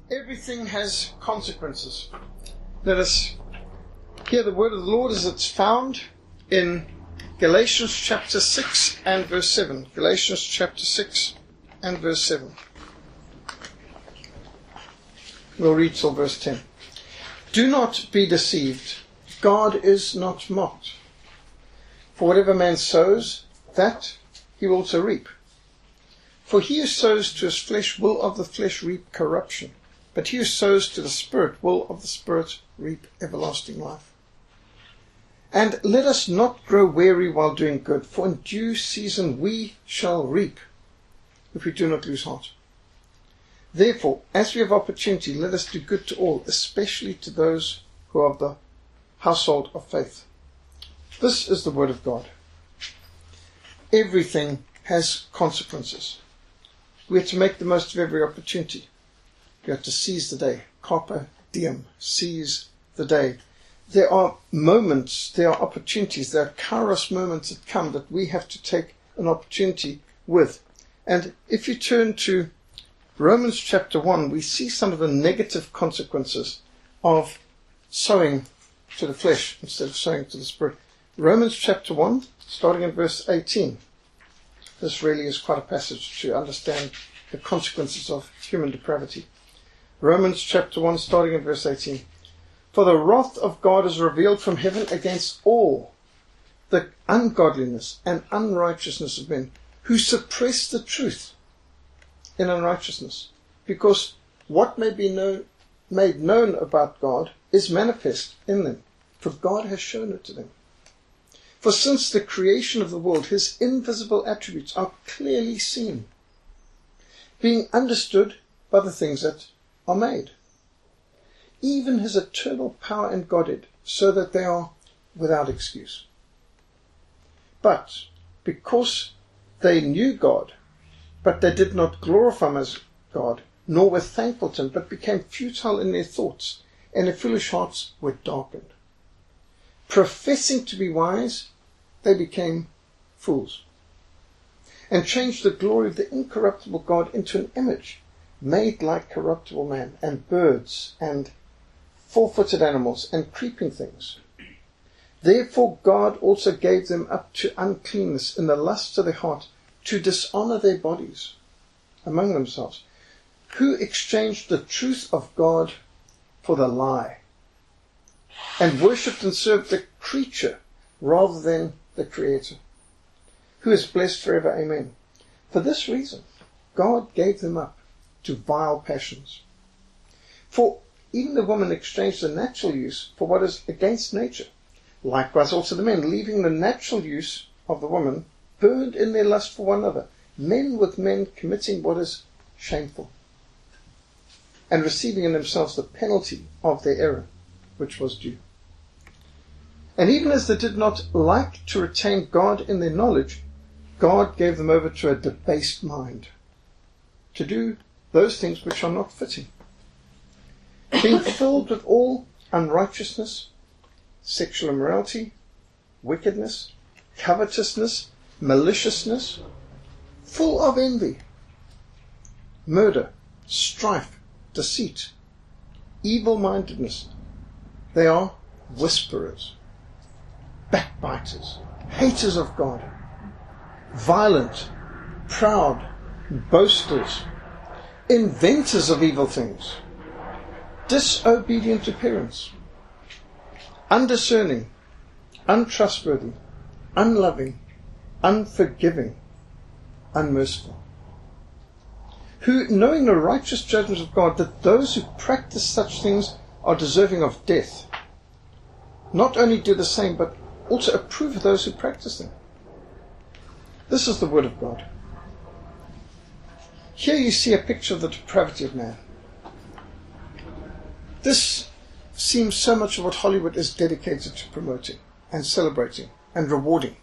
Everything has consequences. Let us hear the word of the Lord as it's found in Galatians chapter 6 and verse 7. Galatians chapter 6 and verse 7. We'll read till verse 10. Do not be deceived. God is not mocked. For whatever man sows, that he will also reap. For he who sows to his flesh will of the flesh reap corruption. But he who sows to the Spirit will of the Spirit reap everlasting life. And let us not grow weary while doing good, for in due season we shall reap, if we do not lose heart. Therefore, as we have opportunity, let us do good to all, especially to those who are of the household of faith. This is the word of God. Everything has consequences. We have to make the most of every opportunity. We have to seize the day. Carpe diem. Seize the day. There are moments, there are opportunities, there are kairos moments that come that we have to take an opportunity with. And if you turn to Romans chapter 1, we see some of the negative consequences of sowing to the flesh instead of sowing to the Spirit. Romans chapter 1, starting in verse 18. This really is quite a passage to understand the consequences of human depravity. Romans chapter 1, starting in verse 18. For the wrath of God is revealed from heaven against all the ungodliness and unrighteousness of men who suppress the truth in unrighteousness, because what may be made known about God is manifest in them, for God has shown it to them. For since the creation of the world, his invisible attributes are clearly seen, being understood by the things that are made, even his eternal power and Godhead, so that they are without excuse. But because they knew God, but they did not glorify him as God, nor were thankful to him, but became futile in their thoughts, and their foolish hearts were darkened. Professing to be wise, they became fools, and changed the glory of the incorruptible God into an image made like corruptible man, and birds, and four-footed animals, and creeping things. Therefore God also gave them up to uncleanness in the lusts of their heart, to dishonor their bodies among themselves, who exchanged the truth of God for the lie, and worshipped and served the creature rather than the Creator, who is blessed forever. Amen. For this reason, God gave them up to vile passions. For even the woman exchanged the natural use for what is against nature. Likewise also the men, leaving the natural use of the woman, burned in their lust for one another, men with men committing what is shameful, and receiving in themselves the penalty of their error, which was due. And even as they did not like to retain God in their knowledge, God gave them over to a debased mind, to do those things which are not fitting, being filled with all unrighteousness, sexual immorality, wickedness, covetousness, maliciousness, full of envy, murder, strife, deceit, evil-mindedness. They are whisperers, backbiters, haters of God, violent, proud, boasters, inventors of evil things, disobedient to parents, undiscerning, untrustworthy, unloving, unforgiving, unmerciful, who, knowing the righteous judgment of God, that those who practice such things are deserving of death, not only do the same, but also approve of those who practice them. This is the word of God. Here you see a picture of the depravity of man. This seems so much of what Hollywood is dedicated to promoting and celebrating and rewarding.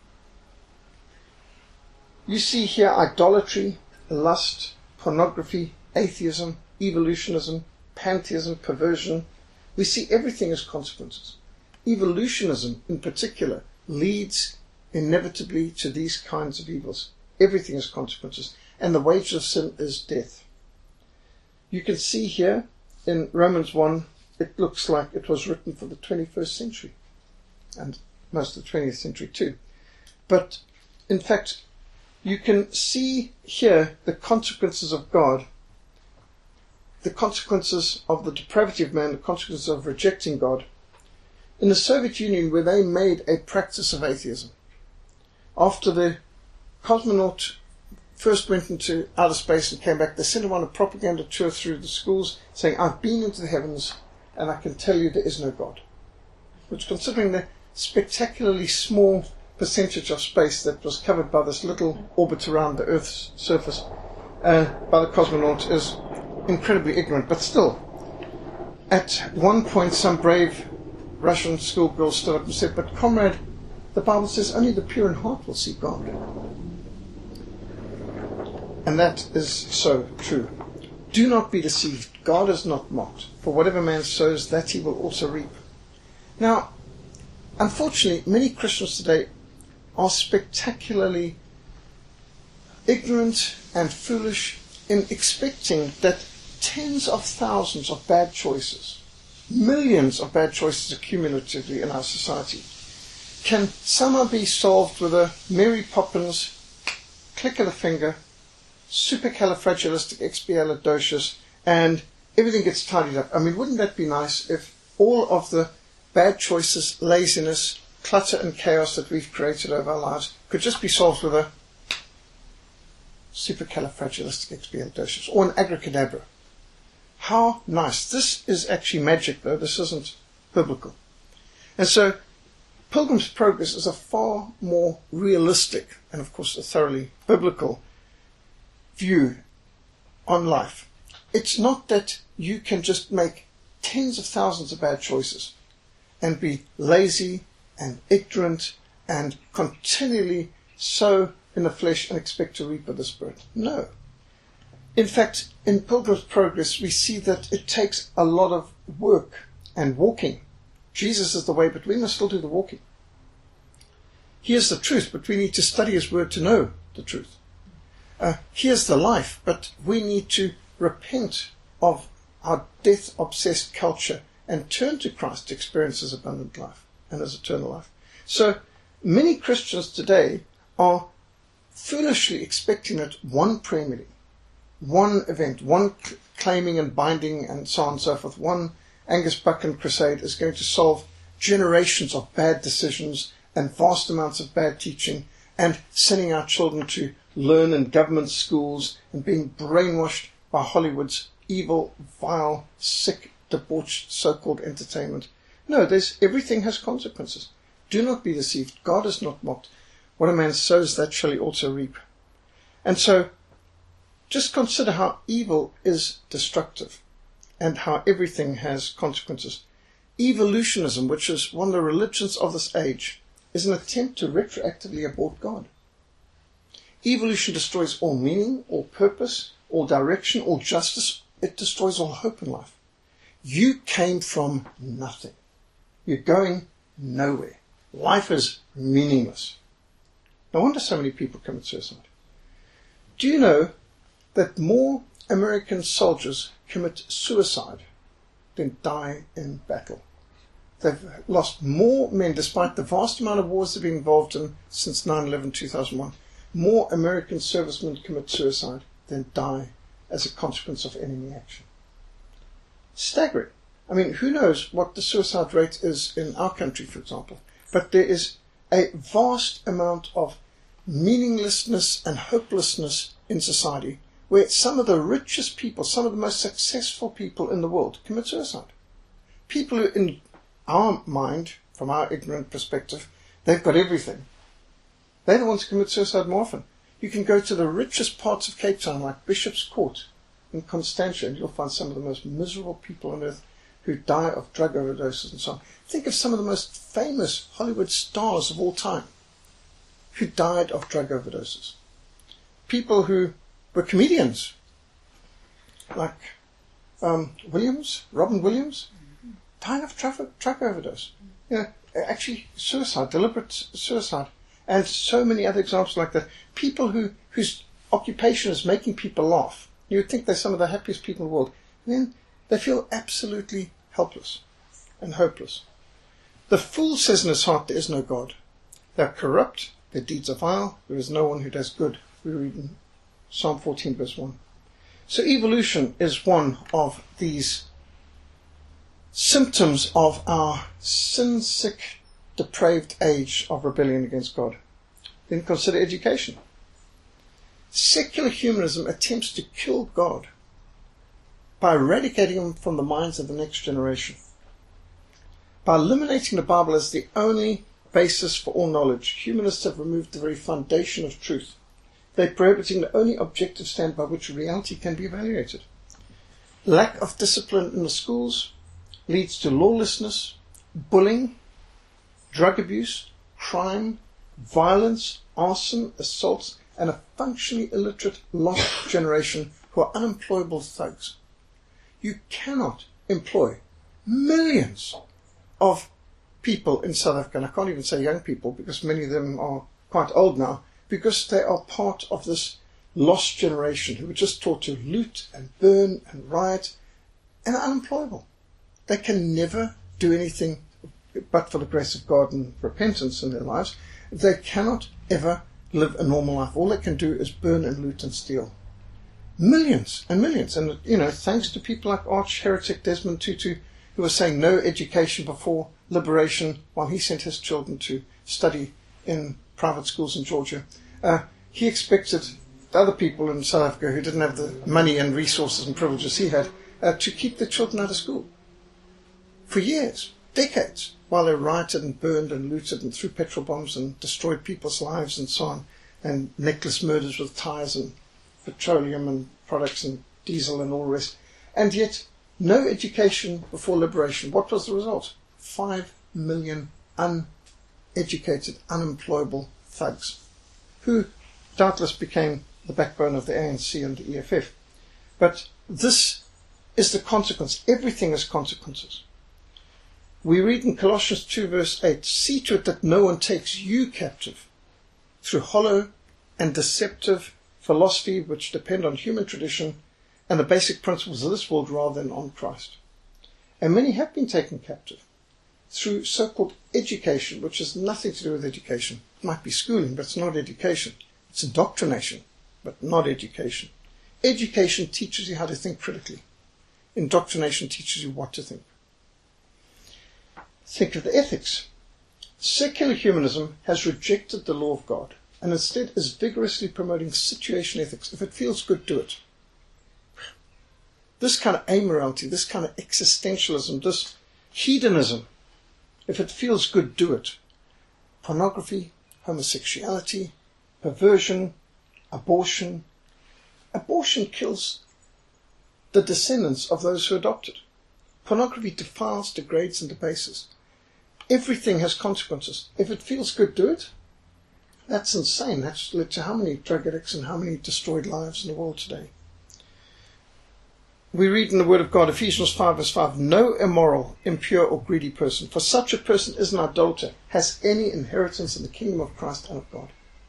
You see here idolatry, lust, pornography, atheism, evolutionism, pantheism, perversion. We see everything as consequences. Evolutionism in particular leads inevitably to these kinds of evils. Everything has consequences, and the wages of sin is death. You can see here in Romans 1, it looks like it was written for the 21st century and most of the 20th century too. But in fact, you can see here the consequences of God, the consequences of the depravity of man, the consequences of rejecting God. In the Soviet Union, where they made a practice of atheism, after the cosmonaut first went into outer space and came back, they sent him on a propaganda tour through the schools saying, I've been into the heavens and I can tell you there is no God. Which, considering the spectacularly small percentage of space that was covered by this little orbit around the Earth's surface by the cosmonaut, is incredibly ignorant. But still, at one point some brave Russian schoolgirl stood up and said, but comrade, the Bible says only the pure in heart will see God. And that is so true. Do not be deceived. God is not mocked. For whatever man sows, that he will also reap. Now, unfortunately, many Christians today are spectacularly ignorant and foolish in expecting that tens of thousands of bad choices, millions of bad choices accumulatively in our society, can somehow be solved with a Mary Poppins click of the finger, supercalifragilisticexpialidocious, and everything gets tidied up. I mean, wouldn't that be nice if all of the bad choices, laziness, clutter and chaos that we've created over our lives could just be solved with a supercalifragilisticexpialidocious or an abracadabra? How nice. This is actually magic, though. This isn't biblical. And so Pilgrim's Progress is a far more realistic and, of course, a thoroughly biblical view on life. It's not that you can just make tens of thousands of bad choices and be lazy and ignorant and continually sow in the flesh and expect to reap of the Spirit. No. In fact, in Pilgrim's Progress, we see that it takes a lot of work and walking. Jesus is the way, but we must still do the walking. Here's the truth, but we need to study His Word to know the truth. Here's the life, but we need to repent of our death-obsessed culture and turn to Christ to experience His abundant life and His eternal life. So many Christians today are foolishly expecting that one prayer meeting, one event, one claiming and binding and so on and so forth, one Angus Buchan crusade is going to solve generations of bad decisions and vast amounts of bad teaching and sending our children to learn in government schools and being brainwashed by Hollywood's evil, vile, sick, debauched so-called entertainment. No, everything has consequences. Do not be deceived. God is not mocked. What a man sows, that shall he also reap. And so, just consider how evil is destructive and how everything has consequences. Evolutionism, which is one of the religions of this age, is an attempt to retroactively abort God. Evolution destroys all meaning, all purpose, all direction, all justice. It destroys all hope in life. You came from nothing. You're going nowhere. Life is meaningless. No wonder so many people commit suicide. Do you know that more American soldiers commit suicide than die in battle? They've lost more men, despite the vast amount of wars they've been involved in since 9/11/2001. More American servicemen commit suicide than die as a consequence of enemy action. Staggering. I mean, who knows what the suicide rate is in our country, for example. But there is a vast amount of meaninglessness and hopelessness in society where some of the richest people, some of the most successful people in the world commit suicide. People who, in our mind, from our ignorant perspective, they've got everything. They're the ones who commit suicide more often. You can go to the richest parts of Cape Town, like Bishop's Court in Constantia, and you'll find some of the most miserable people on earth who die of drug overdoses and so on. Think of some of the most famous Hollywood stars of all time who died of drug overdoses. People who were comedians, like Robin Williams, died of drug overdose. Actually suicide, deliberate suicide. And so many other examples like that. People whose occupation is making people laugh. You would think they're some of the happiest people in the world. And then They feel absolutely helpless and hopeless. The fool says in his heart, there is no God. They are corrupt, their deeds are vile, there is no one who does good. We read in Psalm 14 verse 1. So evolution is one of these symptoms of our sin-sick, depraved age of rebellion against God. Then consider education. Secular humanism attempts to kill God by eradicating him from the minds of the next generation. By eliminating the Bible as the only basis for all knowledge, humanists have removed the very foundation of truth. They're prohibiting the only objective standard by which reality can be evaluated. Lack of discipline in the schools leads to lawlessness, bullying, drug abuse, crime, violence, arson, assaults, and a functionally illiterate, lost generation who are unemployable thugs. You cannot employ millions of people in South Africa, and I can't even say young people because many of them are quite old now, because they are part of this lost generation who were just taught to loot and burn and riot and are unemployable. They can never do anything but for the grace of God and repentance in their lives. They cannot ever live a normal life. All they can do is burn and loot and steal. Millions and millions. And, thanks to people like arch-heretic Desmond Tutu, who was saying no education before liberation while he sent his children to study in private schools in Georgia. He expected the other people in South Africa who didn't have the money and resources and privileges he had to keep their children out of school. For years, decades, while they rioted and burned and looted and threw petrol bombs and destroyed people's lives and so on, and necklace murders with tires and petroleum and products and diesel and all the rest. And yet, no education before liberation. What was the result? 5 million uneducated, unemployable thugs, who doubtless became the backbone of the ANC and the EFF. But this is the consequence. Everything has consequences. We read in Colossians 2 verse 8, see to it that no one takes you captive through hollow and deceptive philosophy which depend on human tradition and the basic principles of this world rather than on Christ. And many have been taken captive through so-called education, which has nothing to do with education. It might be schooling, but it's not education. It's indoctrination, but not education. Education teaches you how to think critically. Indoctrination teaches you what to think. Think of the ethics. Secular humanism has rejected the law of God and instead is vigorously promoting situation ethics. If it feels good, do it. This kind of amorality, this kind of existentialism, this hedonism, if it feels good, do it. Pornography, homosexuality, perversion, abortion. Abortion kills the descendants of those who adopt it. Pornography defiles, degrades, and debases. Everything has consequences. If it feels good, do it. That's insane. That's led to how many drug addicts and how many destroyed lives in the world today. We read in the Word of God, Ephesians 5 verse 5, no immoral, impure, or greedy person, for such a person is an adulterer, has any inheritance in the kingdom of Christ and of God.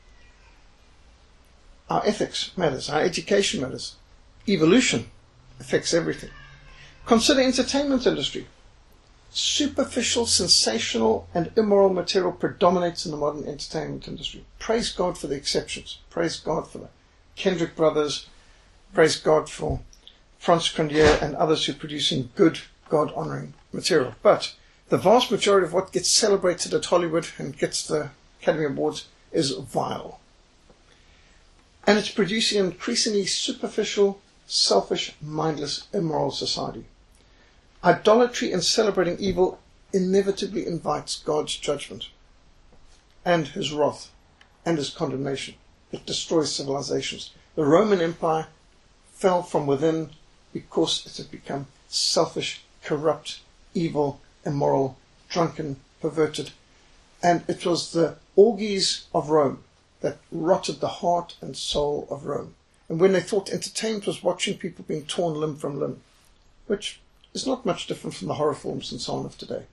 Our ethics matters. Our education matters. Evolution affects everything. Consider entertainment industry. Superficial, sensational, and immoral material predominates in the modern entertainment industry. Praise God for the exceptions. Praise God for the Kendrick brothers. Praise God for Franz Grandier and others who are producing good, God-honoring material. But the vast majority of what gets celebrated at Hollywood and gets the Academy Awards is vile. And it's producing an increasingly superficial, selfish, mindless, immoral society. Idolatry and celebrating evil inevitably invites God's judgment and his wrath and his condemnation. It destroys civilizations. The Roman Empire fell from within because it had become selfish, corrupt, evil, immoral, drunken, perverted. And it was the orgies of Rome that rotted the heart and soul of Rome. And when they thought entertainment was watching people being torn limb from limb, which is not much different from the horror films and so on of today.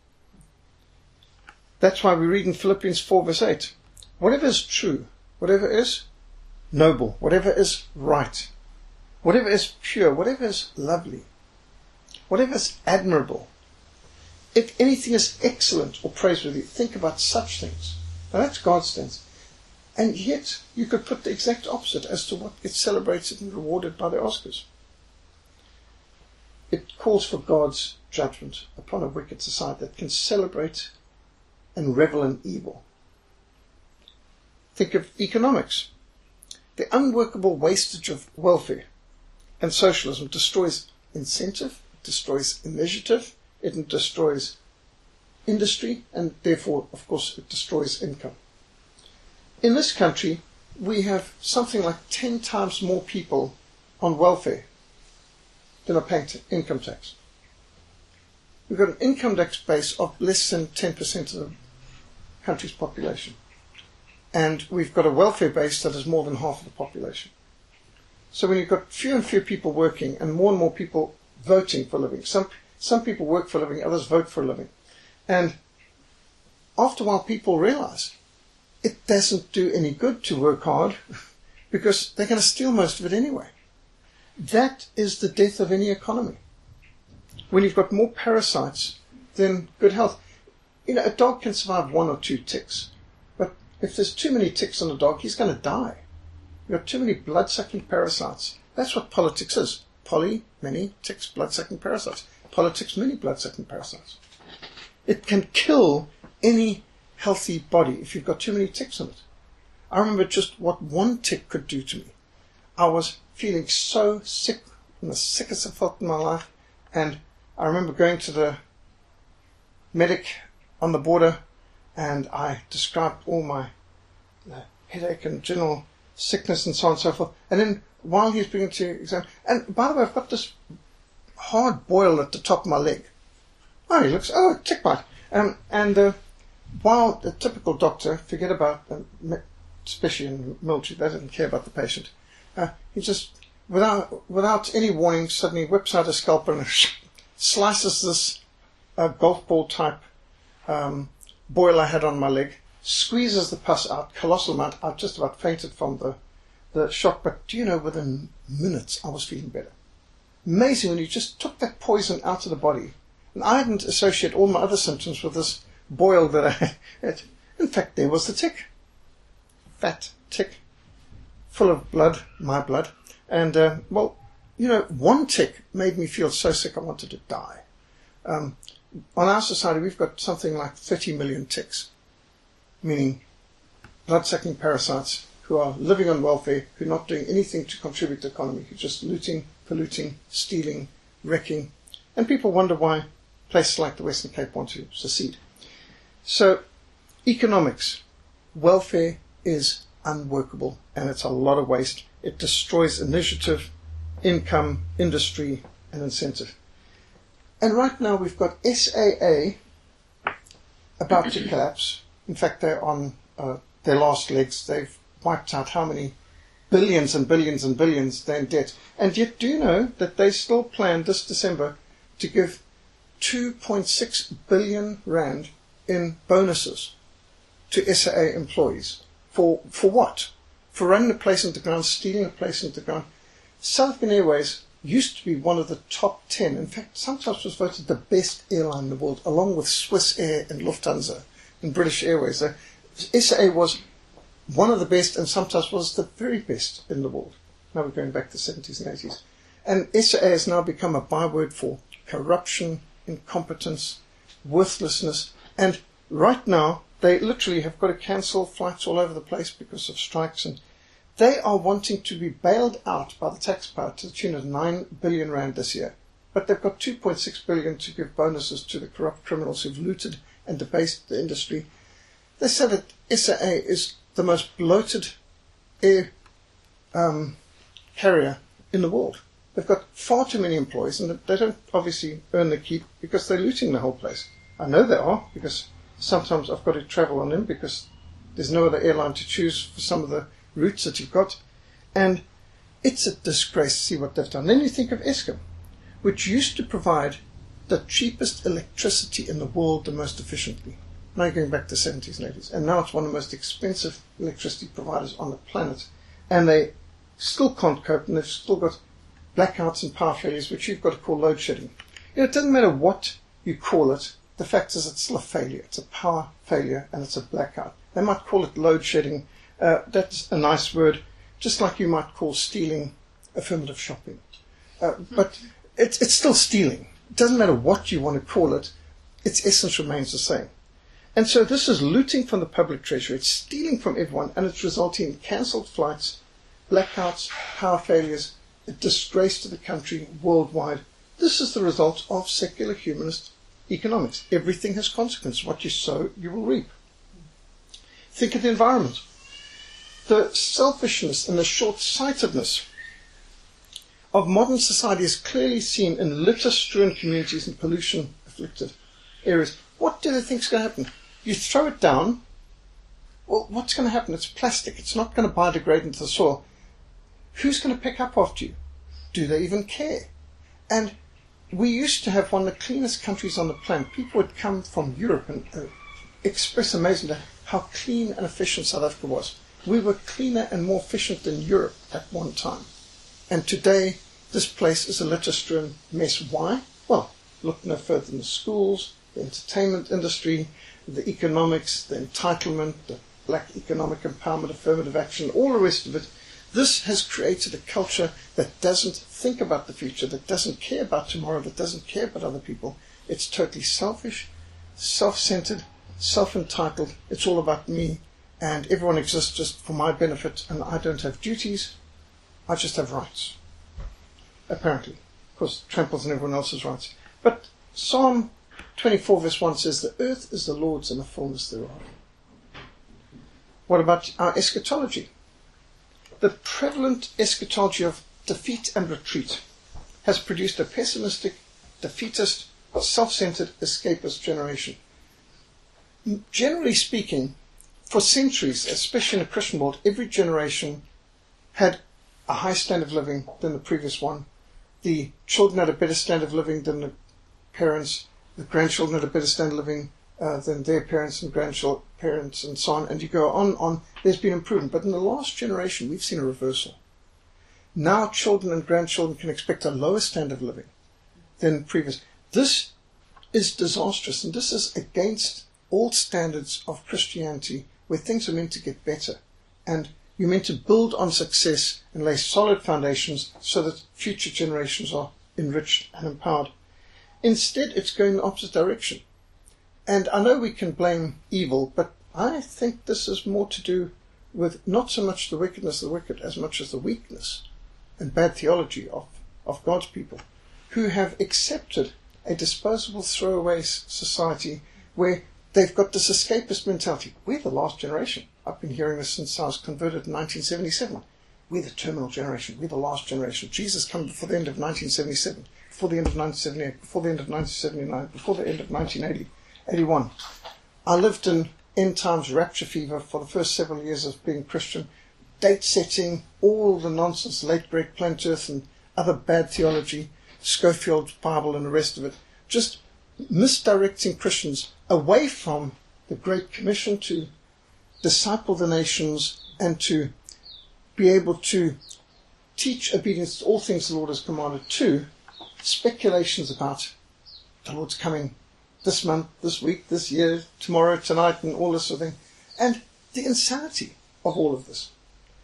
That's why we read in Philippians 4 verse 8, whatever is true, whatever is noble, whatever is right, whatever is pure, whatever is lovely, whatever is admirable, if anything is excellent or praiseworthy, think about such things. Now that's God's stance. And yet, you could put the exact opposite as to what gets celebrated and rewarded by the Oscars. It calls for God's judgment upon a wicked society that can celebrate and revel in evil. Think of economics. The unworkable wastage of welfare and socialism destroys incentive, destroys initiative, it destroys industry, and therefore, of course, it destroys income. In this country, we have something like 10 times more people on welfare than are paying income tax. We've got an income tax base of less than 10% of the country's population. And we've got a welfare base that is more than half of the population. So when you've got fewer and fewer people working and more people voting for a living, some people work for a living, others vote for a living. And after a while people realize it doesn't do any good to work hard because they're going to steal most of it anyway. That is the death of any economy. When you've got more parasites than good health. You know, a dog can survive 1 or 2 ticks. But if there's too many ticks on a dog, he's going to die. You've got too many blood-sucking parasites. That's what politics is. Poly, many, ticks, blood-sucking parasites. Politics, many blood-sucking parasites. It can kill any healthy body if you've got too many ticks on it. I remember just what one tick could do to me. I was feeling so sick, the sickest I've felt in my life, and I remember going to the medic on the border, and I described all my headache and general sickness and so on and so forth. And then while he's beginning to examine, and by the way, I've got this hard boil at the top of my leg. Oh, he looks, tick bite. While the typical doctor, forget about, especially in the military, they didn't care about the patient. He just, without any warning, suddenly whips out a scalpel and slices this golf ball type boil I had on my leg, squeezes the pus out, colossal amount. I just about fainted from the shock, but do you know, within minutes I was feeling better. Amazing when you just took that poison out of the body. And I didn't associate all my other symptoms with this boil that I had. In fact, there was the tick. Fat tick, full of blood, my blood. And, one tick made me feel so sick I wanted to die. On our society, we've got something like 30 million ticks, meaning blood-sucking parasites who are living on welfare, who are not doing anything to contribute to the economy, who are just looting, polluting, stealing, wrecking. And people wonder why places like the Western Cape want to secede. So, economics, welfare is unworkable, and it's a lot of waste. It destroys initiative, income, industry, and incentive. And right now we've got SAA about to collapse. In fact, they're on their last legs. They've wiped out how many billions and billions and billions they're in debt. And yet, do you know that they still plan this December to give 2.6 billion rand in bonuses to SAA employees? For what? For running a place into the ground, stealing a place into the ground. South African Airways used to be one of the top 10. In fact, sometimes was voted the best airline in the world, along with Swiss Air and Lufthansa and British Airways. So SAA was one of the best and sometimes was the very best in the world. Now we're going back to the 70s and 80s. And SAA has now become a byword for corruption, incompetence, worthlessness. And right now, they literally have got to cancel flights all over the place because of strikes, and they are wanting to be bailed out by the taxpayer to the tune of 9 billion rand this year. But they've got 2.6 billion to give bonuses to the corrupt criminals who've looted and debased the industry. They say that SAA is the most bloated air carrier in the world. They've got far too many employees, and they don't obviously earn their keep because they're looting the whole place. I know they are, because sometimes I've got to travel on them because there's no other airline to choose for some of the routes that you've got. And it's a disgrace to see what they've done. Then you think of Eskom, which used to provide the cheapest electricity in the world the most efficiently. Now you're going back to the 70s and 80s. And now it's one of the most expensive electricity providers on the planet. And they still can't cope, and they've still got blackouts and power failures, which you've got to call load shedding. It doesn't matter what you call it. The fact is it's still a failure. It's a power failure and it's a blackout. They might call it load shedding. That's a nice word, just like you might call stealing affirmative shopping. But it's still stealing. It doesn't matter what you want to call it. Its essence remains the same. And so this is looting from the public treasury. It's stealing from everyone, and it's resulting in cancelled flights, blackouts, power failures, a disgrace to the country worldwide. This is the result of secular humanist economics. Everything has consequences. What you sow, you will reap. Think of the environment. The selfishness and the short-sightedness of modern society is clearly seen in litter-strewn communities and pollution-afflicted areas. What do they think is going to happen? You throw it down, well, what's going to happen? It's plastic. It's not going to biodegrade into the soil. Who's going to pick up after you? Do they even care? And we used to have one of the cleanest countries on the planet. People would come from Europe and express amazingly how clean and efficient South Africa was. We were cleaner and more efficient than Europe at one time. And today, this place is a litter-strewn mess. Why? Well, look no further than the schools, the entertainment industry, the economics, the entitlement, the black economic empowerment, affirmative action, all the rest of it. This has created a culture that doesn't think about the future, that doesn't care about tomorrow, that doesn't care about other people. It's totally selfish, self-centered, self-entitled. It's all about me, and everyone exists just for my benefit, and I don't have duties. I just have rights. Apparently. Of course, tramples on everyone else's rights. But Psalm 24 verse 1 says, the earth is the Lord's and the fullness thereof. What about our eschatology? The prevalent eschatology of defeat and retreat has produced a pessimistic, defeatist, self-centered, escapist generation. Generally speaking, for centuries, especially in the Christian world, every generation had a high standard of living than the previous one. The children had a better standard of living than the parents. The grandchildren had a better standard of living than their parents and grandparents and so on. And you go on. There's been improvement. But in the last generation, we've seen a reversal. Now children and grandchildren can expect a lower standard of living than previous. This is disastrous, and this is against all standards of Christianity, where things are meant to get better. And you're meant to build on success and lay solid foundations so that future generations are enriched and empowered. Instead, it's going the opposite direction. And I know we can blame evil, but I think this is more to do with not so much the wickedness of the wicked as much as the weakness and bad theology of God's people, who have accepted a disposable throwaway society where they've got this escapist mentality. We're the last generation. I've been hearing this since I was converted in 1977. We're the terminal generation. We're the last generation. Jesus came before the end of 1977, before the end of 1978, before the end of 1979, before the end of 1980, 81. I lived in end times rapture fever for the first several years of being Christian, date setting, all the nonsense, late Greg Planet Earth and other bad theology, Schofield's Bible and the rest of it, just misdirecting Christians away from the Great Commission to disciple the nations and to be able to teach obedience to all things the Lord has commanded, to speculations about the Lord's coming this month, this week, this year, tomorrow, tonight, and all this sort of thing, and the insanity of all of this.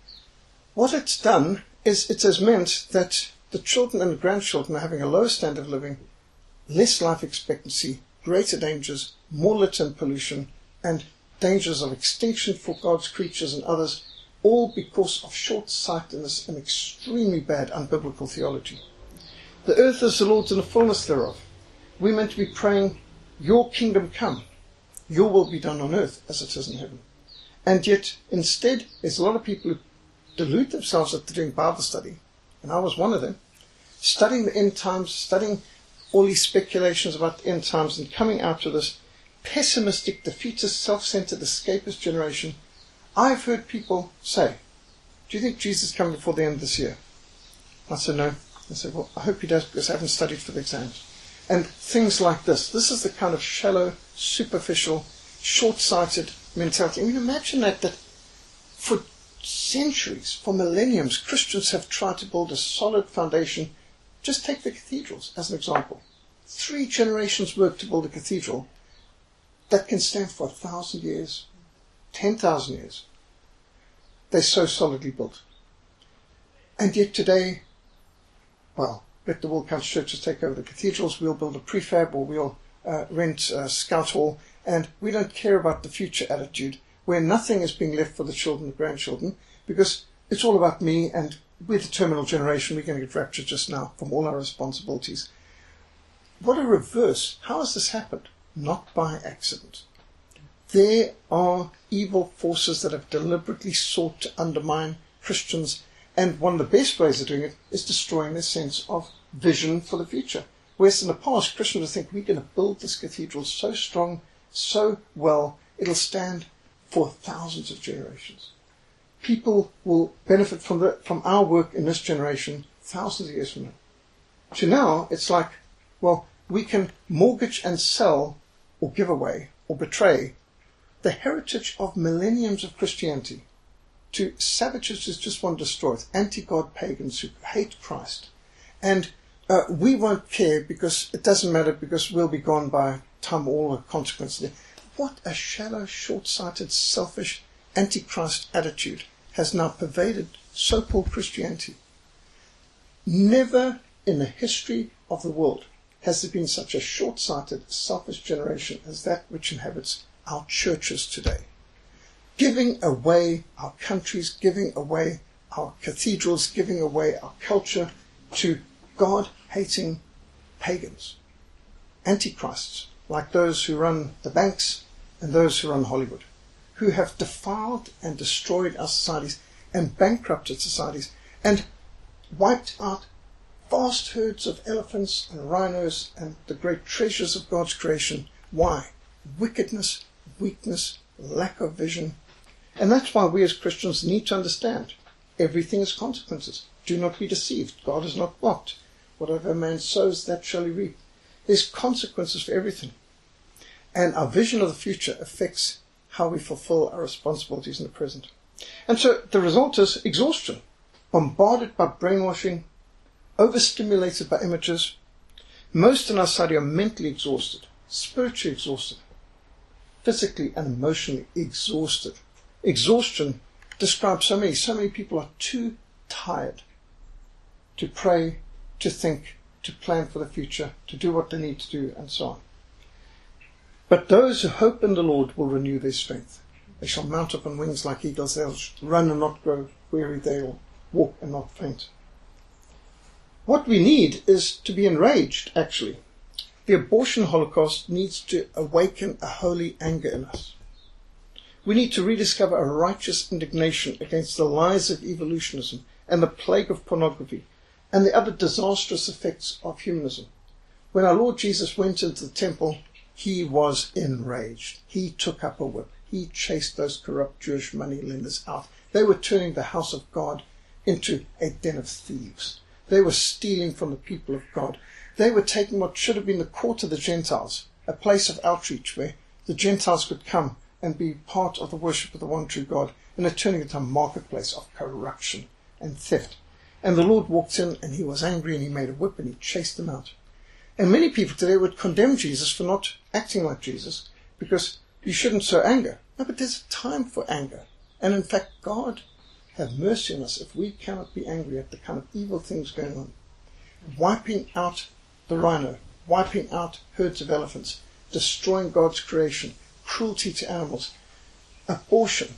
What it's done is it has meant that the children and the grandchildren are having a lower standard of living, less life expectancy, greater dangers, more litter and pollution, and dangers of extinction for God's creatures and others, all because of short-sightedness and extremely bad unbiblical theology. The earth is the Lord's and the fullness thereof. We're meant to be praying, your kingdom come, your will be done on earth as it is in heaven. And yet, instead, there's a lot of people who delude themselves that they're doing Bible study, and I was one of them, studying the end times, studying all these speculations about the end times, and coming out of this pessimistic, defeatist, self-centered, escapist generation. I've heard people say, do you think Jesus is coming before the end of this year? I said, no. I said, well, I hope he does, because I haven't studied for the exams. And things like this. This is the kind of shallow, superficial, short-sighted mentality. I mean, imagine that for centuries, for millenniums, Christians have tried to build a solid foundation. Just take the cathedrals as an example. 3 generations' work to build a cathedral that can stand for 1,000 years, 10,000 years. They're so solidly built. And yet today, well, let the World Council churches take over the cathedrals, we'll build a prefab or we'll rent a scout hall, and we don't care about the future attitude where nothing is being left for the children and grandchildren because it's all about me, and we're the terminal generation, we're going to get raptured just now from all our responsibilities. What a reverse. How has this happened? Not by accident. There are evil forces that have deliberately sought to undermine Christians, and one of the best ways of doing it is destroying their sense of vision for the future. Whereas in the past, Christians would think, we're going to build this cathedral so strong, so well, it'll stand for thousands of generations. People will benefit from our work in this generation thousands of years from now. So now it's like, well, we can mortgage and sell or give away or betray the heritage of millenniums of Christianity to savages who just want to destroy it, anti-God pagans who hate Christ. And we won't care because it doesn't matter because we'll be gone by time all the consequences. What a shallow, short-sighted, selfish, anti-Christ attitude has now pervaded so-called Christianity. Never in the history of the world has there been such a short-sighted, selfish generation as that which inhabits our churches today. Giving away our countries, giving away our cathedrals, giving away our culture to God-hating pagans, antichrists, like those who run the banks and those who run Hollywood, who have defiled and destroyed our societies and bankrupted societies and wiped out vast herds of elephants and rhinos and the great treasures of God's creation. Why? Wickedness, weakness, lack of vision. And that's why we as Christians need to understand everything has consequences. Do not be deceived. God is not mocked. Whatever a man sows, that shall he reap. There's consequences for everything. And our vision of the future affects how we fulfill our responsibilities in the present. And so the result is exhaustion. Bombarded by brainwashing, overstimulated by images. Most in our society are mentally exhausted, spiritually exhausted, physically and emotionally exhausted. Exhaustion describes so many people are too tired to pray, to think, to plan for the future, to do what they need to do, and so on. But those who hope in the Lord will renew their strength. They shall mount up on wings like eagles. They'll run and not grow weary. They'll walk and not faint. What we need is to be enraged, actually. The abortion holocaust needs to awaken a holy anger in us. We need to rediscover a righteous indignation against the lies of evolutionism and the plague of pornography and the other disastrous effects of humanism. When our Lord Jesus went into the temple, he was enraged. He took up a whip. He chased those corrupt Jewish money lenders out. They were turning the house of God into a den of thieves. They were stealing from the people of God. They were taking what should have been the court of the Gentiles, a place of outreach where the Gentiles could come and be part of the worship of the one true God, and they're turning it into a marketplace of corruption and theft. And the Lord walked in and he was angry and he made a whip and he chased them out. And many people today would condemn Jesus for not acting like Jesus because you shouldn't sow anger. No, but there's a time for anger. And in fact, God have mercy on us if we cannot be angry at the kind of evil things going on. Wiping out the rhino, wiping out herds of elephants, destroying God's creation, cruelty to animals, abortion,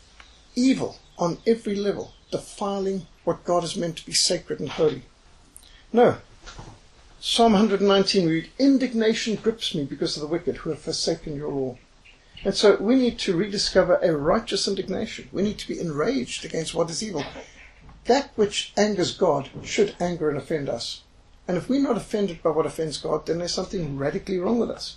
evil on every level, defiling what God has meant to be sacred and holy. No. Psalm 119 read, indignation grips me because of the wicked who have forsaken your law. And so we need to rediscover a righteous indignation. We need to be enraged against what is evil. That which angers God should anger and offend us. And if we're not offended by what offends God, then there's something radically wrong with us.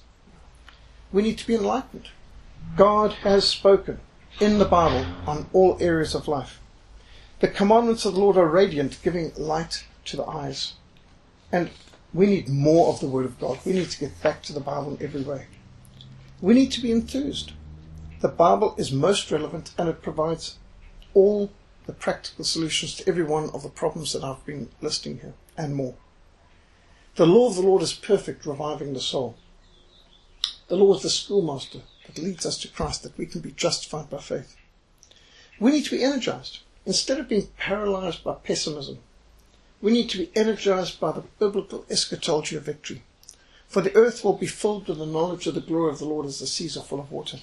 We need to be enlightened. God has spoken in the Bible on all areas of life. The commandments of the Lord are radiant, giving light to the eyes. And we need more of the Word of God. We need to get back to the Bible in every way. We need to be enthused. The Bible is most relevant and it provides all the practical solutions to every one of the problems that I've been listing here and more. The law of the Lord is perfect, reviving the soul. The law is the schoolmaster that leads us to Christ, that we can be justified by faith. We need to be energized. Instead of being paralyzed by pessimism, we need to be energized by the biblical eschatology of victory. For the earth will be filled with the knowledge of the glory of the Lord as the seas are full of water.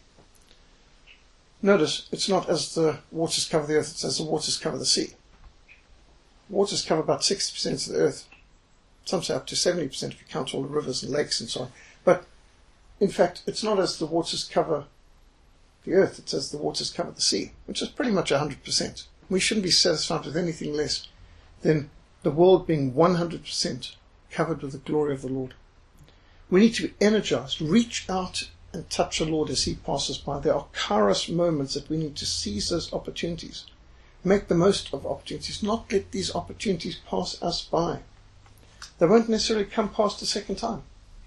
Notice, it's not as the waters cover the earth, it's as the waters cover the sea. Waters cover about 60% of the earth. Some say up to 70% if you count all the rivers and lakes and so on. But in fact, it's not as the waters cover the earth, it's as the waters cover the sea, which is pretty much 100%. We shouldn't be satisfied with anything less than the world being 100% covered with the glory of the Lord. We need to be energized, reach out and touch the Lord as he passes by. There are kairos moments that we need to seize those opportunities. Make the most of opportunities, not let these opportunities pass us by. They won't necessarily come past a second time.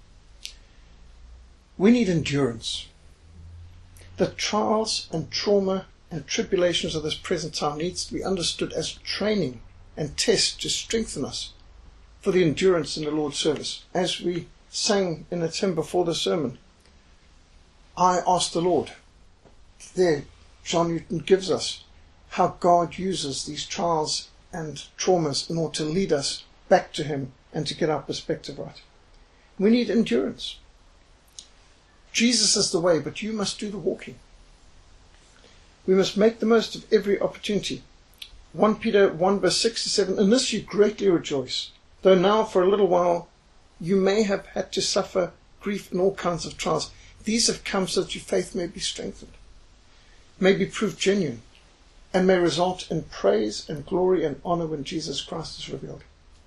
We need endurance. The trials and trauma and tribulations of this present time needs to be understood as training and tests to strengthen us for the endurance in the Lord's service. As we sang in a hymn before the sermon, I asked the Lord. There, John Newton gives us how God uses these trials and traumas in order to lead us back to him and to get our perspective right. We need endurance. Jesus is the way, but you must do the walking. We must make the most of every opportunity. 1 Peter 1 verse 6 to 7, in this you greatly rejoice, though now for a little while you may have had to suffer grief in all kinds of trials. These have come so that your faith may be strengthened, may be proved genuine, and may result in praise and glory and honor when Jesus Christ is revealed.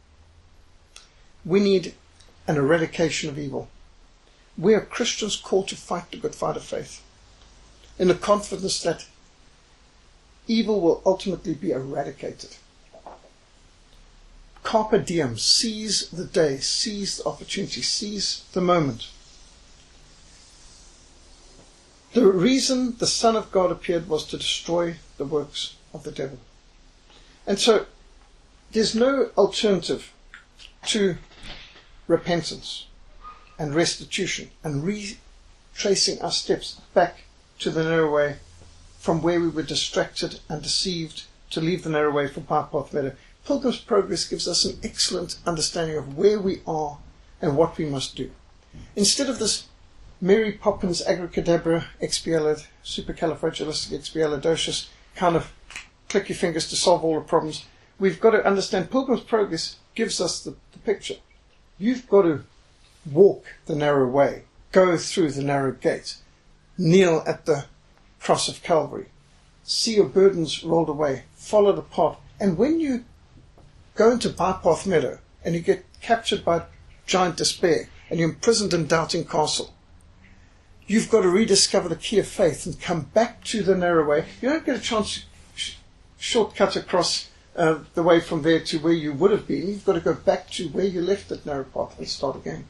We need an eradication of evil. We are Christians called to fight the good fight of faith, in the confidence that evil will ultimately be eradicated. Carpe diem, seize the day, seize the opportunity, seize the moment. The reason the Son of God appeared was to destroy the works of the devil. And so there's no alternative to repentance and restitution and retracing our steps back to the narrow way from where we were distracted and deceived to leave the narrow way for Bypath Meadow. Pilgrim's Progress gives us an excellent understanding of where we are and what we must do. Instead of this Mary Poppins abracadabra supercalifragilisticexpialidocious kind of click your fingers to solve all the problems, we've got to understand Pilgrim's Progress gives us the picture. You've got to walk the narrow way, go through the narrow gate, kneel at the cross of Calvary, see your burdens rolled away, follow the path. And when you go into Bypath Meadow and you get captured by giant despair and you're imprisoned in Doubting Castle, you've got to rediscover the key of faith and come back to the narrow way. You don't get a chance to shortcut across the way from there to where you would have been. You've got to go back to where you left that narrow path and start again.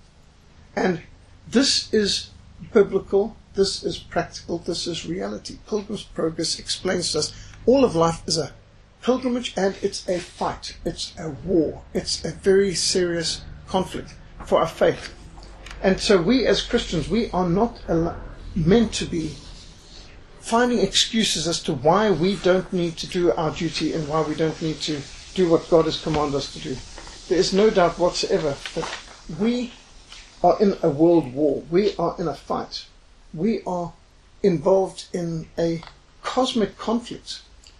And this is biblical, this is practical, this is reality. Pilgrim's Progress explains to us all of life is a pilgrimage and it's a fight, it's a war, it's a very serious conflict for our faith. And so we as Christians, we are not meant to be finding excuses as to why we don't need to do our duty and why we don't need to do what God has commanded us to do. There is no doubt whatsoever that we are in a world war. We are in a fight. We are involved in a cosmic conflict.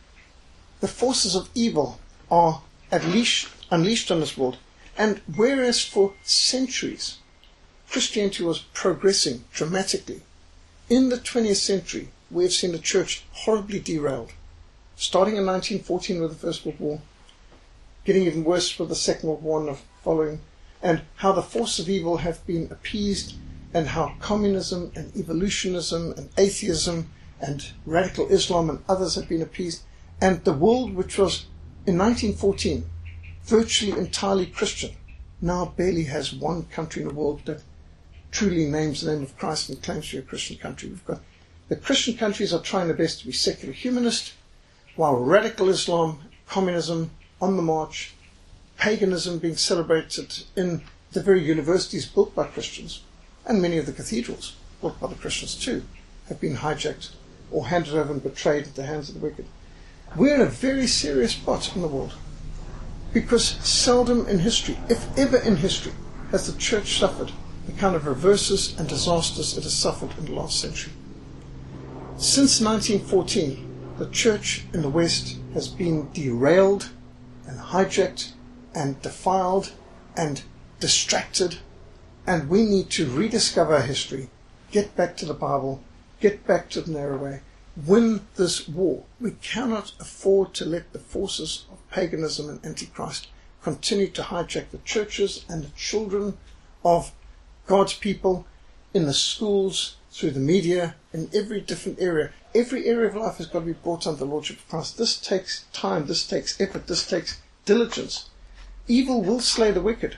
The forces of evil are unleashed on this world. And whereas for centuries Christianity was progressing dramatically, in the 20th century we have seen the church horribly derailed. Starting in 1914 with the First World War, getting even worse with the Second World War and the following, and how the forces of evil have been appeased, and how communism and evolutionism and atheism and radical Islam and others have been appeased, and the world which was in 1914 virtually entirely Christian now barely has one country in the world that truly names the name of Christ and claims to be a Christian country. We've got the Christian countries are trying their best to be secular humanist, while radical Islam, communism, on the march, paganism being celebrated in the very universities built by Christians, and many of the cathedrals built by the Christians too, have been hijacked or handed over and betrayed into the hands of the wicked. We're in a very serious spot in the world, because seldom in history, if ever in history, has the church suffered the kind of reverses and disasters it has suffered in the last century. Since 1914, the church in the West has been derailed and hijacked and defiled and distracted, and we need to rediscover our history, get back to the Bible, get back to the narrow way, win this war. We cannot afford to let the forces of paganism and Antichrist continue to hijack the churches and the children of God's people in the schools, through the media, in every different area. Every area of life has got to be brought under the Lordship of Christ. This takes time, this takes effort, this takes diligence. Evil will slay the wicked.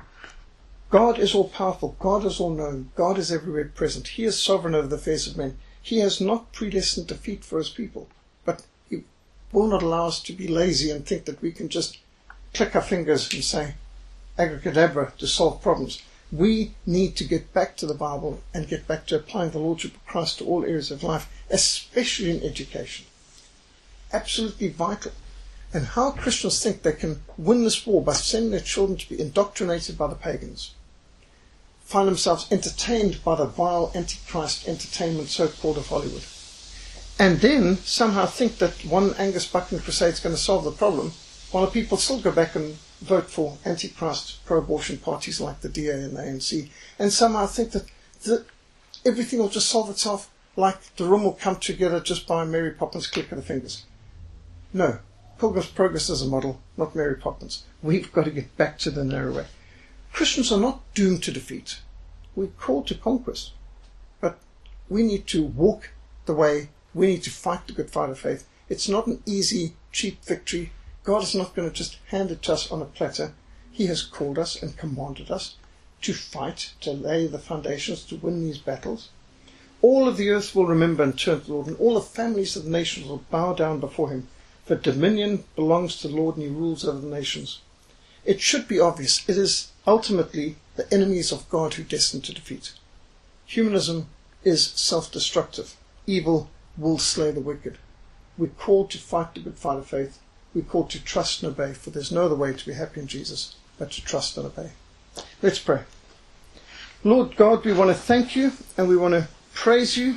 God is all powerful, God is all known, God is everywhere present. He is sovereign over the affairs of men. He has not predestined defeat for his people, but he will not allow us to be lazy and think that we can just click our fingers and say abracadabra to solve problems. We need to get back to the Bible and get back to applying the Lordship of Christ to all areas of life, especially in education. Absolutely vital. And how Christians think they can win this war by sending their children to be indoctrinated by the pagans, find themselves entertained by the vile Antichrist entertainment so-called of Hollywood, and then somehow think that one Angus Buchan crusade is going to solve the problem, while the people still go back and vote for Antichrist pro-abortion parties like the DA and the ANC, and somehow think that everything will just solve itself, like the room will come together just by Mary Poppins' click of the fingers. No. Pilgrim's Progress is a model, not Mary Poppins. We've got to get back to the narrow way. Christians are not doomed to defeat. We're called to conquest. But we need to walk the way. We need to fight the good fight of faith. It's not an easy, cheap victory. God is not going to just hand it to us on a platter. He has called us and commanded us to fight, to lay the foundations, to win these battles. All of the earth will remember and turn to the Lord, and all the families of the nations will bow down before him. For dominion belongs to the Lord, and he rules over the nations. It should be obvious. It is ultimately the enemies of God who are destined to defeat. Humanism is self-destructive. Evil will slay the wicked. We're called to fight the good fight of faith. We're called to trust and obey, for there's no other way to be happy in Jesus but to trust and obey. Let's pray. Lord God, we want to thank you and we want to praise you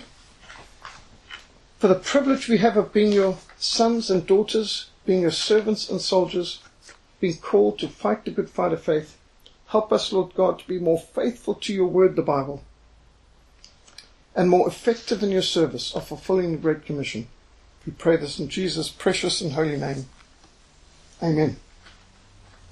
for the privilege we have of being your sons and daughters, being your servants and soldiers, being called to fight the good fight of faith. Help us, Lord God, to be more faithful to your word, the Bible, and more effective in your service of fulfilling the Great Commission. We pray this in Jesus' precious and holy name. Amen.